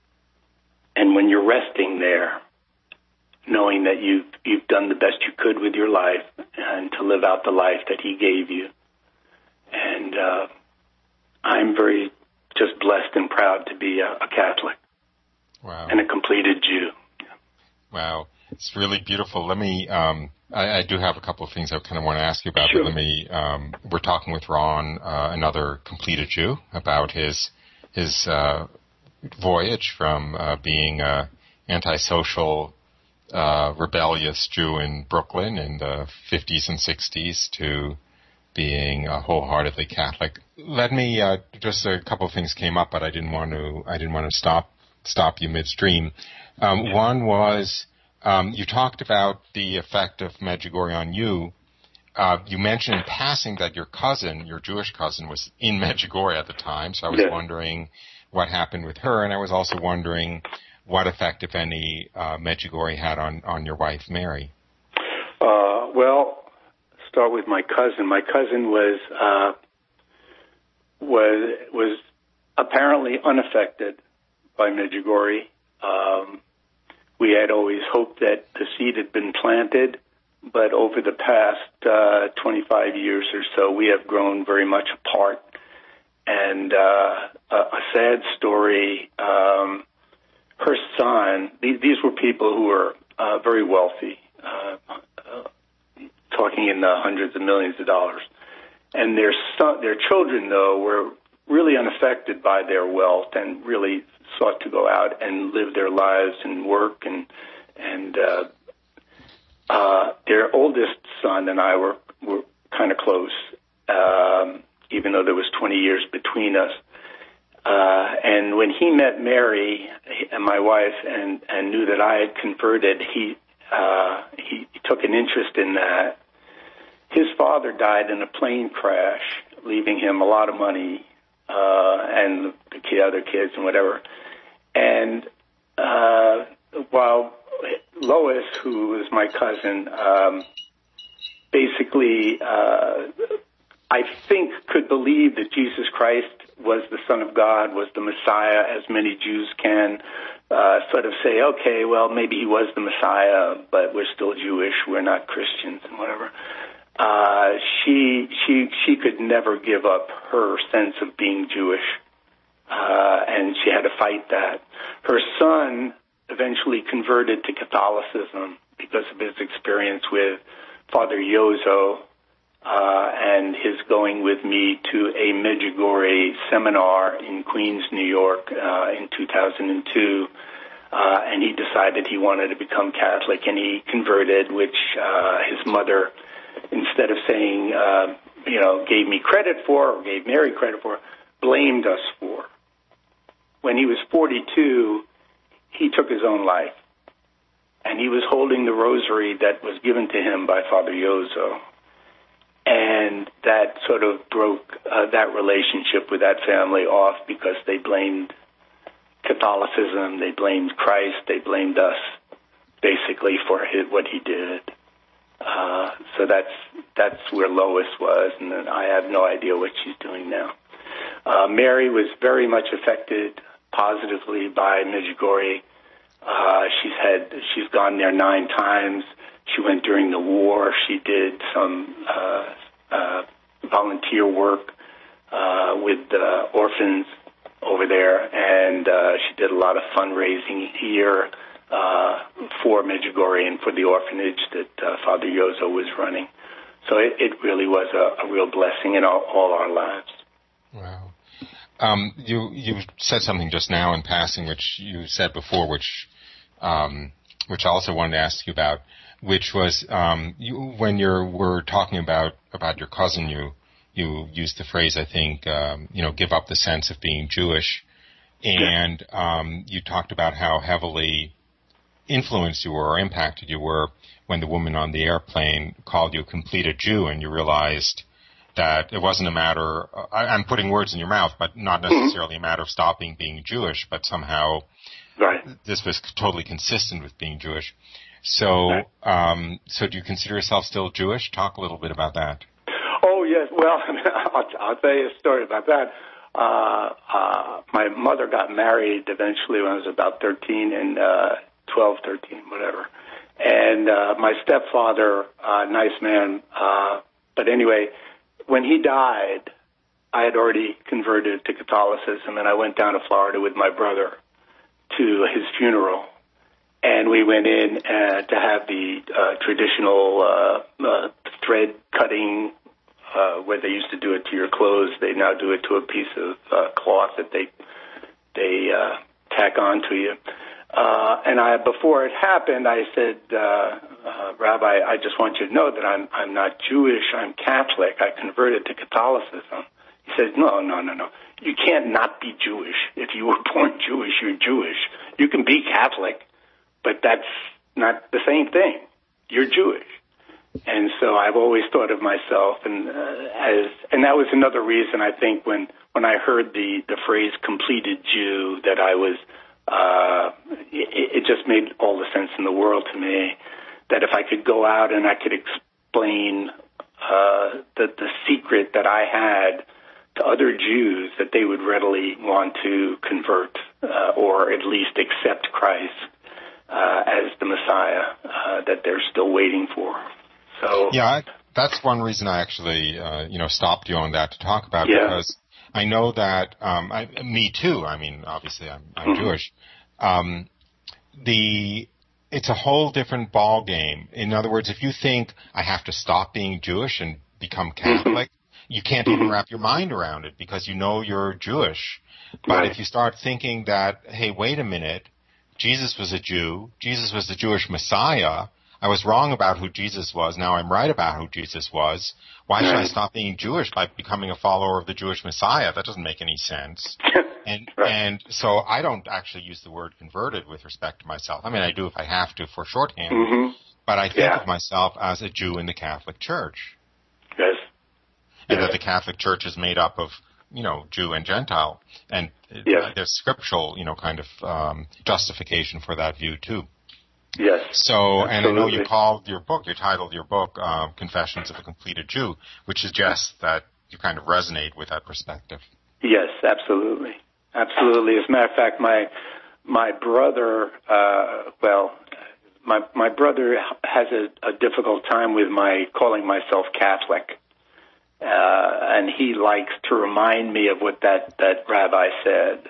and when you're resting there, knowing that you've you've done the best you could with your life and to live out the life that He gave you. And uh, I'm very just blessed and proud to be a, a Catholic.
Wow.
And a completed Jew.
Wow. It's really beautiful. Let me, um, I, I do have a couple of things I kind of want to ask you about,
sure.
but let me, um, we're talking with Ron, uh, another completed Jew, about his, his, uh, voyage from, uh, being a antisocial, uh, rebellious Jew in Brooklyn in the fifties and sixties to being a wholeheartedly Catholic. Let me, uh, just a couple of things came up, but I didn't want to, I didn't want to stop, stop you midstream. Um, one was, um, you talked about the effect of Medjugorje on you. Uh, you mentioned in passing that your cousin, your Jewish cousin, was in Medjugorje at the time, so I was
yeah.
wondering what happened with her, and I was also wondering what effect, if any, uh, Medjugorje had on, on your wife, Mary.
Uh, well, start with my cousin. My cousin was uh, was was apparently unaffected by Medjugorje. Um, we had always hoped that the seed had been planted, but over the past uh, twenty-five years or so, we have grown very much apart. And uh, a, a sad story, um, her son, these, these were people who were uh, very wealthy, uh, uh, talking in the hundreds of millions of dollars. And their son, their children, though, were really unaffected by their wealth and really sought to go out and live their lives and work. And and uh, uh, their oldest son and I were, were kind of close, um, even though there was twenty years between us. Uh, and when he met Mary and my wife and, and knew that I had converted, he, uh, he took an interest in that. His father died in a plane crash, leaving him a lot of money, uh, and the kid, other kids and whatever. And, uh, while Lois, who was my cousin, um, basically, uh, I think could believe that Jesus Christ was the Son of God, was the Messiah, as many Jews can uh, sort of say, okay, well, maybe he was the Messiah, but we're still Jewish, we're not Christians and whatever. Uh, she she she could never give up her sense of being Jewish, uh, and she had to fight that. Her son eventually converted to Catholicism because of his experience with Father Yozo, Uh, and his going with me to a Medjugorje seminar in Queens, New York, uh, in two thousand two, uh, and he decided he wanted to become Catholic, and he converted, which uh, his mother, instead of saying, uh, you know, gave me credit for, or gave Mary credit for, blamed us for. When he was forty-two, he took his own life, and he was holding the rosary that was given to him by Father Yozo. And that sort of broke uh, that relationship with that family off because they blamed Catholicism, they blamed Christ, they blamed us, basically, for his, what he did. Uh, so that's that's where Lois was, and then I have no idea what she's doing now. Uh, Mary was very much affected positively by Medjugorje. Uh, she's had she's gone there nine times. She went during the war. She did some uh, uh, volunteer work uh, with uh, orphans over there, and uh, she did a lot of fundraising here uh, for Medjugorje and for the orphanage that uh, Father Yozo was running. So it, it really was a, a real blessing in all, all our lives.
Wow. Um, you you said something just now in passing, which you said before, which um, which I also wanted to ask you about, which was um, you, when you were talking about about your cousin, you you used the phrase, I think, um, you know, give up the sense of being Jewish, and um, you talked about how heavily influenced you were or impacted you were when the woman on the airplane called you a completed Jew, and you realized that it wasn't a matter, I, I'm putting words in your mouth, but not necessarily mm-hmm. a matter of stopping being Jewish, but somehow
right.
this was totally consistent with being Jewish. So, right. um, so do you consider yourself still Jewish? Talk a little bit about that.
Oh, yes. Well, I'll, I'll tell you a story about that. Uh, uh, my mother got married eventually when I was about thirteen, and uh, twelve, thirteen, whatever. And uh, my stepfather, uh, nice man, uh, but anyway, when he died, I had already converted to Catholicism, and I went down to Florida with my brother to his funeral. And we went in uh, to have the uh, traditional uh, uh, thread cutting, uh, where they used to do it to your clothes. They now do it to a piece of uh, cloth that they they uh, tack on to you. Uh, and I, before it happened, I said, uh, uh, Rabbi, I just want you to know that I'm, I'm not Jewish. I'm Catholic. I converted to Catholicism. He said, no, no, no, no. You can't not be Jewish. If you were born Jewish, you're Jewish. You can be Catholic, but that's not the same thing. You're Jewish. And so I've always thought of myself and, uh, as, and that was another reason I think when, when I heard the, the phrase completed Jew that I was, Uh, it, it just made all the sense in the world to me that if I could go out and I could explain uh, the, the secret that I had to other Jews, that they would readily want to convert uh, or at least accept Christ uh, as the Messiah uh, that they're still waiting for. So
yeah, I, that's one reason I actually uh, you know stopped you on that to talk about
yeah.
because I know that, um, I, me too, I mean, obviously I'm, I'm mm-hmm. Jewish. Um, the, it's a whole different ball game. In other words, if you think I have to stop being Jewish and become Catholic, mm-hmm. you can't even wrap your mind around it because you know you're Jewish. But
right.
if you start thinking that, hey, wait a minute, Jesus was a Jew, Jesus was the Jewish Messiah, I was wrong about who Jesus was. Now I'm right about who Jesus was. Why should I stop being Jewish by becoming a follower of the Jewish Messiah? That doesn't make any sense. And
right.
and so I don't actually use the word converted with respect to myself. I mean, I do if I have to for shorthand.
Mm-hmm.
But I think
yeah.
of myself as a Jew in the Catholic Church.
Yes.
And
yes.
that the Catholic Church is made up of, you know, Jew and Gentile. And
yes.
there's scriptural, you know, kind of um, justification for that view, too.
Yes.
So,
absolutely.
and I know you called your book, you titled your book, uh, Confessions of a Completed Jew, which suggests that you kind of resonate with that perspective.
Yes, absolutely. Absolutely. As a matter of fact, my, my brother, uh, well, my, my brother has a, a difficult time with my calling myself Catholic. Uh, and he likes to remind me of what that, that rabbi said.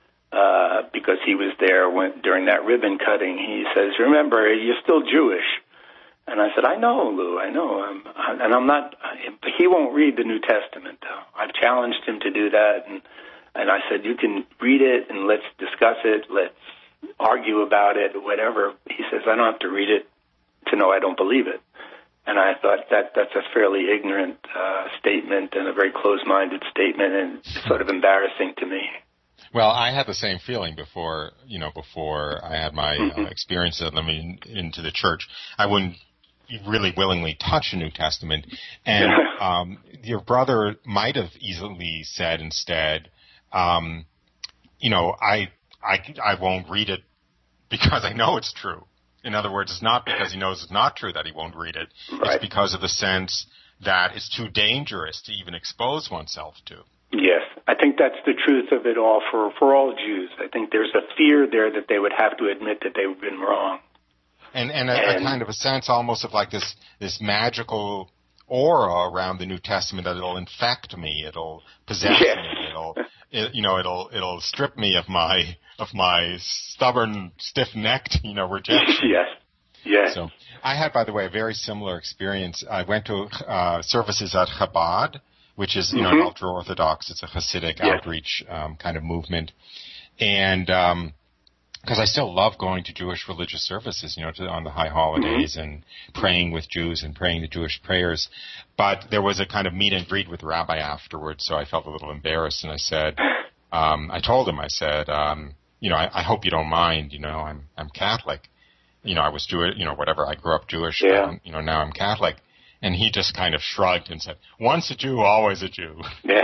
Uh, because he was there when, during that ribbon cutting. He says, remember, you're still Jewish. And I said, I know, Lou, I know. I'm, I, and I'm not, but he won't read the New Testament, though. I've challenged him to do that. And, and I said, you can read it and let's discuss it. Let's argue about it, whatever. He says, I don't have to read it to know I don't believe it. And I thought that that's a fairly ignorant uh, statement and a very closed-minded statement and sort of embarrassing to me.
Well, I had the same feeling before, you know, before I had my uh, experience of them in, into the church. I wouldn't really willingly touch a New Testament. And um, your brother might have easily said instead, um, you know, I, I, I won't read it because I know it's true. In other words, it's not because he knows it's not true that he won't read it.
Right.
It's because of the sense that it's too dangerous to even expose oneself to.
Yes, I think that's the truth of it all for, for all Jews. I think there's a fear there that they would have to admit that they've been wrong.
And, and, a, and a kind of a sense almost of like this, this magical aura around the New Testament that it'll infect me, it'll possess
yes.
me, it'll, it, you know, it'll it'll strip me of my of my stubborn, stiff-necked, you know, rejection.
Yes. Yes.
So I had, by the way, a very similar experience. I went to uh, services at Chabad, which is, you know, mm-hmm. an ultra-Orthodox. It's a Hasidic
yes.
outreach um, kind of movement. And um, because I still love going to Jewish religious services, you know, to, on the high holidays mm-hmm. and praying with Jews and praying the Jewish prayers. But there was a kind of meet and greet with the rabbi afterwards, so I felt a little embarrassed. And I said, um, I told him, I said, um, you know, I, I hope you don't mind, you know, I'm I'm Catholic. You know, I was Jewish, you know, whatever, I grew up Jewish,
yeah.
and, you know, now I'm Catholic. And he just kind of shrugged and said, once a Jew, always a Jew.
Yeah.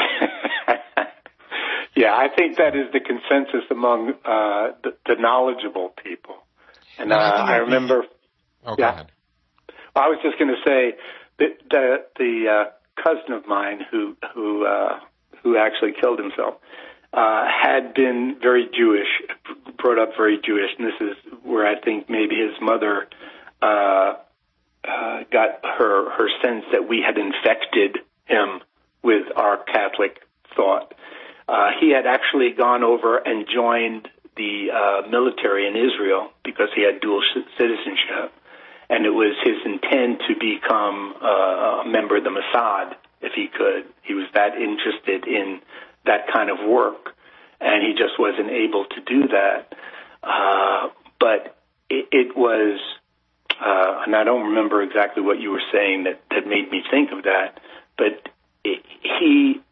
Yeah, I think that is the consensus among uh, the, the knowledgeable people. And uh, I, I remember...
Oh,
yeah,
go ahead.
I was just going to say that the, the uh, cousin of mine who who uh, who actually killed himself uh, had been very Jewish, brought up very Jewish, and this is where I think maybe his mother uh, uh, got her, her sense that we had infected him with our Catholic thought. Uh, he had actually gone over and joined the uh, military in Israel because he had dual citizenship, and it was his intent to become uh, a member of the Mossad if he could. He was that interested in that kind of work, and he just wasn't able to do that. Uh, but it, it was, uh, and I don't remember exactly what you were saying that, that made me think of that, but it, he...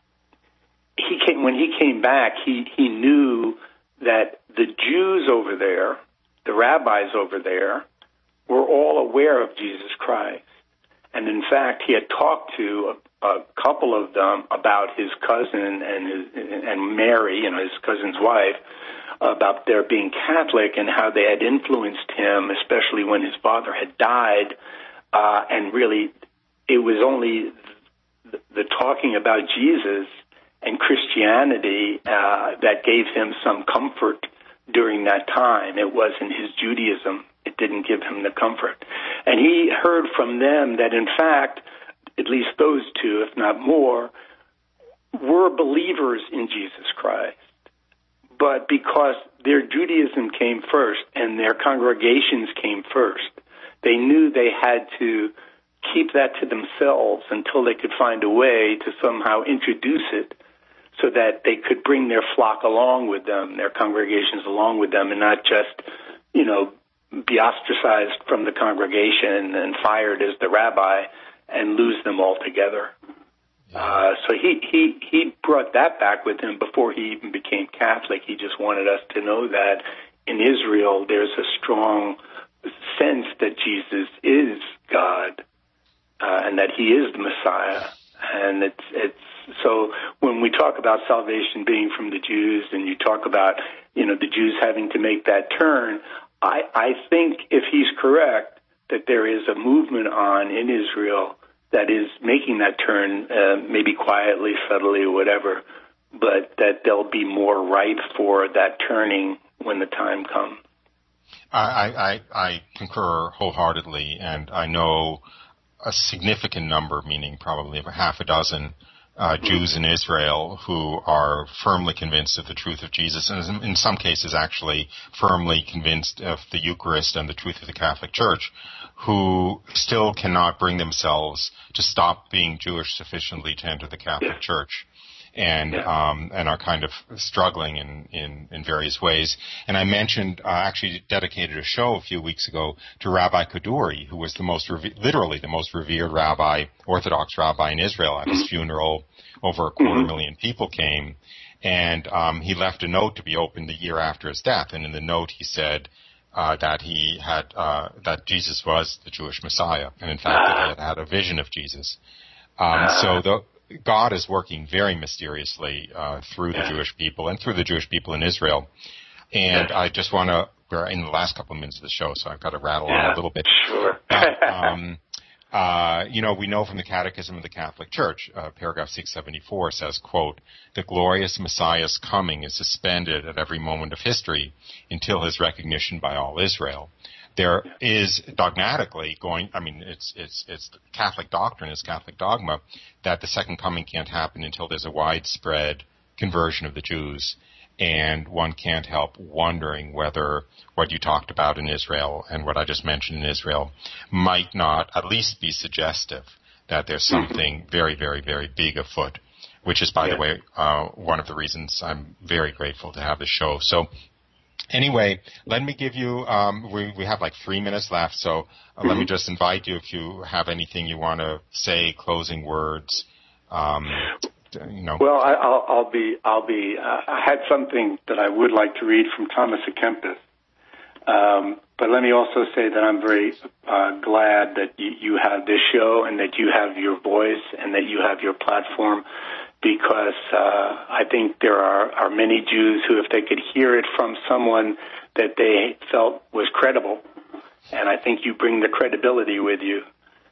He came, when he came back, he, he knew that the Jews over there, the rabbis over there, were all aware of Jesus Christ. And in fact, he had talked to a, a couple of them about his cousin and his, and Mary, you know, his cousin's wife, about their being Catholic and how they had influenced him, especially when his father had died. Uh, and really, it was only the, the talking about Jesus and Christianity uh, that gave him some comfort during that time. It wasn't his Judaism. It didn't give him the comfort. And he heard from them that, in fact, at least those two, if not more, were believers in Jesus Christ. But because their Judaism came first and their congregations came first, they knew they had to keep that to themselves until they could find a way to somehow introduce it so that they could bring their flock along with them, their congregations along with them, and not just, you know, be ostracized from the congregation and fired as the rabbi and lose them altogether. Uh, so he, he, he brought that back with him before he even became Catholic. He just wanted us to know that in Israel there's a strong sense that Jesus is God uh, and that he is the Messiah. And it's, it's, so when we talk about salvation being from the Jews and you talk about, you know, the Jews having to make that turn, I, I think if he's correct that there is a movement on in Israel that is making that turn, uh, maybe quietly, subtly, or whatever, but that they'll be more ripe for that turning when the time comes.
I, I, I concur wholeheartedly, and I know a significant number, meaning probably a half a dozen, Uh, Jews in Israel who are firmly convinced of the truth of Jesus, and in some cases actually firmly convinced of the Eucharist and the truth of the Catholic Church, who still cannot bring themselves to stop being Jewish sufficiently to enter the Catholic Church, and um, and are kind of struggling in, in, in various ways. And I mentioned, uh, actually dedicated a show a few weeks ago to Rabbi Kaduri, who was the most, reve- literally the most revered rabbi, Orthodox rabbi in Israel. At his funeral, over a quarter million people came, and um, he left a note to be opened the year after his death. And in the note, he said uh, that he had uh, that Jesus was the Jewish Messiah, and in fact that he had had a vision of Jesus. Um, so the God is working very mysteriously uh, through the Jewish people and through the Jewish people in Israel. And I just want to, we're in the last couple of minutes of the show, so I've got to rattle
yeah,
on a little bit.
Sure.
But, um, uh, you know, we know from the Catechism of the Catholic Church, uh, paragraph six seventy-four says, quote, "The glorious Messiah's coming is suspended at every moment of history until his recognition by all Israel. there is dogmatically going, I mean, it's, it's, it's Catholic doctrine, it's Catholic dogma, that the second coming can't happen until there's a widespread conversion of the Jews. And one can't help wondering whether what you talked about in Israel and what I just mentioned in Israel might not at least be suggestive that there's something mm-hmm. very, very, very big afoot, which is, by yeah. the way, uh, one of the reasons I'm very grateful to have the show. So anyway, let me give you, um, we, we have like three minutes left, so uh, mm-hmm. let me just invite you if you have anything you want to say, closing words. Um, You know.
Well, I, I'll, I'll be, I'll be, uh, I had something that I would like to read from Thomas à Kempis. Um, but let me also say that I'm very uh, glad that you, you have this show and that you have your voice and that you have your platform, because uh, I think there are, are many Jews who, if they could hear it from someone that they felt was credible, and I think you bring the credibility with you,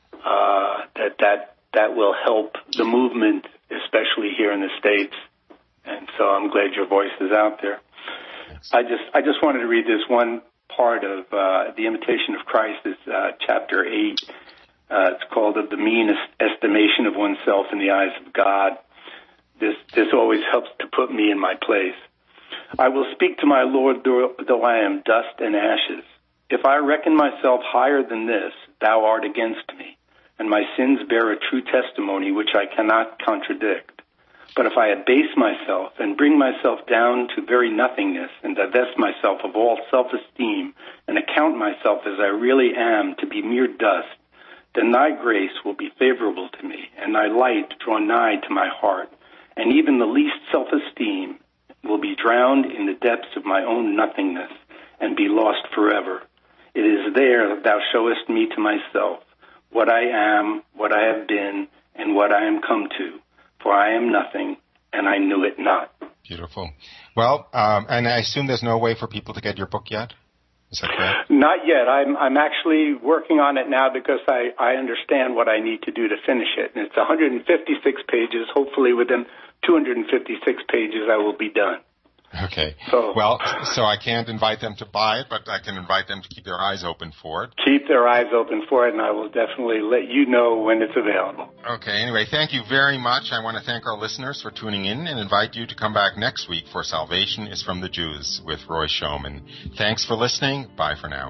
uh, that that that will help the movement, especially here in the States. And so I'm glad your voice is out there. I just I just wanted to read this one part of uh, The Imitation of Christ, is uh, chapter eight. Uh, it's called Of the Mean Estimation of Oneself in the Eyes of God. This this always helps to put me in my place. I will speak to my Lord though, though I am dust and ashes. If I reckon myself higher than this, thou art against me, and my sins bear a true testimony which I cannot contradict. But if I abase myself and bring myself down to very nothingness and divest myself of all self-esteem and account myself as I really am to be mere dust, then thy grace will be favorable to me, and thy light draw nigh to my heart, and even the least self-esteem will be drowned in the depths of my own nothingness and be lost forever. It is there that thou showest me to myself, what I am, what I have been, and what I am come to. For I am nothing, and I knew it not.
Beautiful. Well, um, and I assume there's no way for people to get your book yet? Is that correct?
Not yet. I'm I'm actually working on it now because I, I understand what I need to do to finish it. And it's one hundred fifty-six pages. Hopefully within two hundred fifty-six pages I will be done.
Okay. So, well, so I can't invite them to buy it, but I can invite them to keep their eyes open for it.
Keep their eyes open for it, and I will definitely let you know when it's available.
Okay. Anyway, thank you very much. I want to thank our listeners for tuning in and invite you to come back next week for Salvation is from the Jews with Roy Schoeman. Thanks for listening. Bye for now.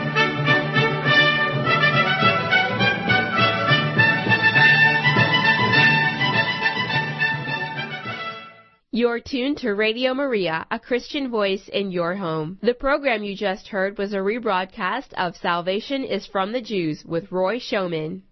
You're tuned to Radio Maria, a Christian voice in your home. The program you just heard was a rebroadcast of Salvation is from the Jews with Roy Schoeman.